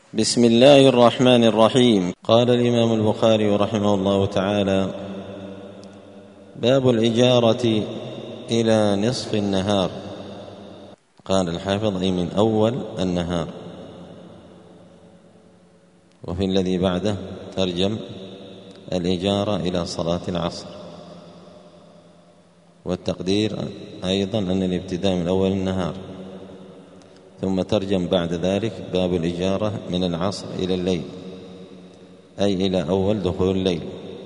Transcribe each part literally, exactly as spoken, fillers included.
بسم الله الرحمن الرحيم. قال الإمام البخاري رحمه الله تعالى: باب الإجارة إلى نصف النهار. قال الحافظ: أي من أول النهار. وفي الذي بعده ترجم: الإجارة إلى صلاة العصر. والتقدير أيضا أن الابتداء من أول النهار. ثم ترجم بعد ذلك: باب الإجارة من العصر إلى الليل، أي إلى أول دخول الليل.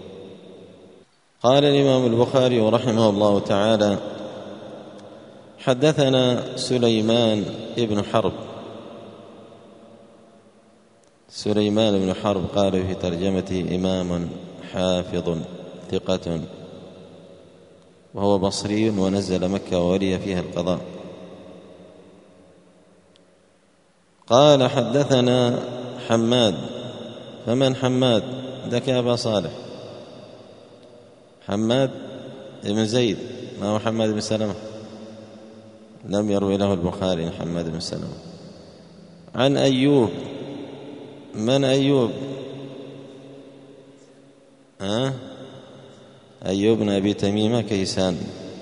قال الإمام البخاري رحمه الله تعالى: حدثنا سليمان بن حرب. سليمان بن حرب قال في ترجمته: إمام حافظ ثقة، وهو بصري ونزل مكة وولي فيها القضاء. قال: حدثنا حماد. فمن حماد؟ ذاك أبا صالح، حماد بن زيد، ما هو حماد بن سلمة؟ لم يروي له البخاري حماد بن سلمة. عن أيوب. من أيوب؟ ها؟ أيوب بن أبي تميمة كيسان،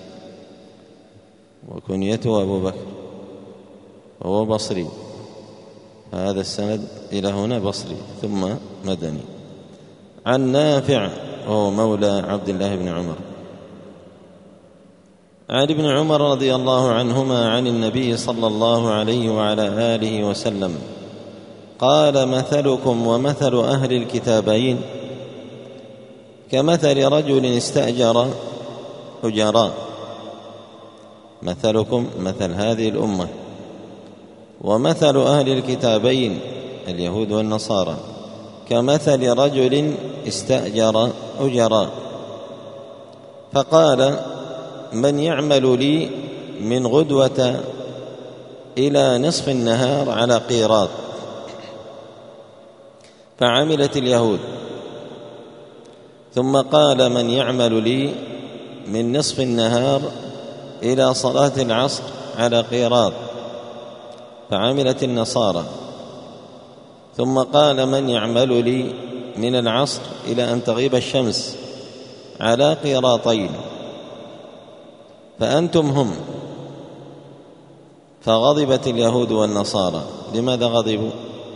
وكنيته أبو بكر، وهو بصري. هذا السند إلى هنا بصري ثم مدني. عن نافع، وهو مولى عبد الله بن عمر، عن ابن عمر رضي الله عنهما عن النبي صلى الله عليه وعلى آله وسلم قال: مثلكم ومثل أهل الكتابين كمثل رجل استأجر أجراء. مثلكم مثل هذه الأمة، ومثل أهل الكتابين اليهود والنصارى كمثل رجل استأجر أجراء، فقال: من يعمل لي من غدوة إلى نصف النهار على قيراط؟ فعملت اليهود. ثم قال: من يعمل لي من نصف النهار إلى صلاة العصر على قيراط؟ فعملت النصارى. ثم قال: من يعمل لي من العصر إلى أن تغيب الشمس على قيراطين؟ فأنتم هم. فغضبت اليهود والنصارى. لماذا غضبوا؟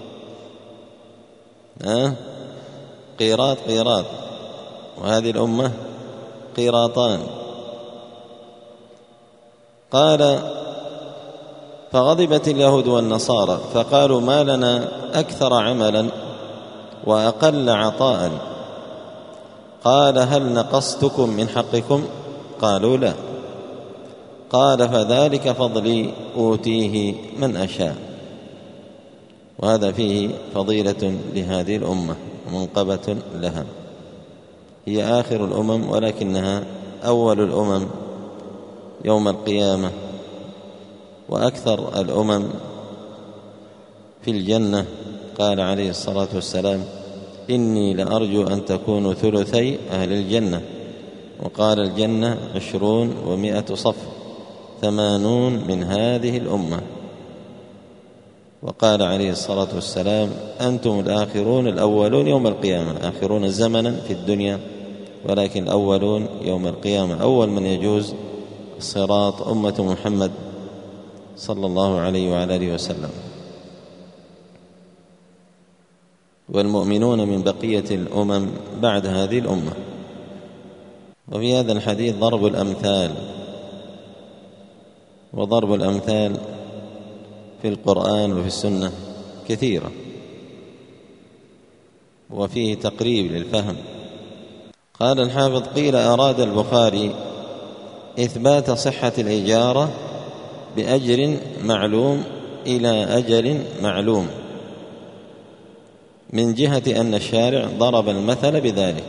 أه؟ قيراط قيراط، وهذه الأمة قيراطان. قال: فغضبت اليهود والنصارى فقالوا: ما لنا أكثر عملا وأقل عطاء. قال: هل نقصتكم من حقكم؟ قالوا: لا. قال: فذلك فضلي أوتيه من أشاء. وهذا فيه فضيلة لهذه الأمة ومنقبة لها. هي آخر الأمم، ولكنها أول الأمم يوم القيامة، وأكثر الأمم في الجنة. قال عليه الصلاة والسلام: إني لأرجو أن تكونوا ثلثي أهل الجنة. وقال: الجنة عشرون ومائة صف، ثمانون من هذه الأمة. وقال عليه الصلاة والسلام: أنتم الآخرون الأولون يوم القيامة. آخرون زمنا في الدنيا، ولكن الأولون يوم القيامة. أول من يجوز الصراط أمة محمد صلى الله عليه وعلى آله وسلم، والمؤمنون من بقية الأمم بعد هذه الأمة. وفي هذا الحديث ضرب الأمثال، وضرب الأمثال في القرآن وفي السنة كثيرة، وفيه تقريب للفهم. قال الحافظ: قيل أراد البخاري إثبات صحة الإجارة بأجر معلوم إلى أجل معلوم، من جهة أن الشارع ضرب المثل بذلك.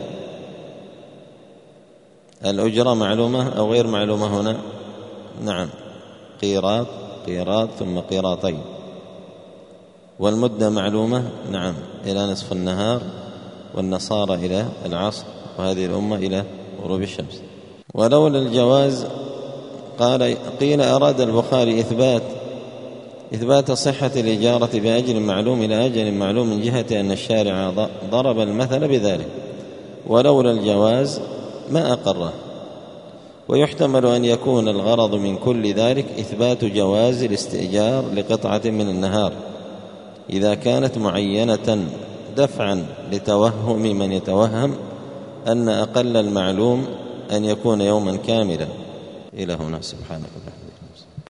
الأجرة معلومة أو غير معلومة هنا؟ نعم، قيراط قيراط ثم قيراطين. والمدة معلومة، نعم، إلى نصف النهار، والنصارى إلى العصر، وهذه الأمة إلى غروب الشمس. ولولا الجواز، قال قيل أراد البخاري إثبات إثبات صحة الإجارة بأجر معلوم إلى أجل معلوم من جهة أن الشارع ضرب المثل بذلك، ولولا الجواز ما أقره. ويحتمل أن يكون الغرض من كل ذلك إثبات جواز الاستئجار لقطعة من النهار إذا كانت معينة، دفعا لتوهم من يتوهم أن أقل المعلوم أن يكون يوما كاملا. إلى هنا، سبحانك اللهم.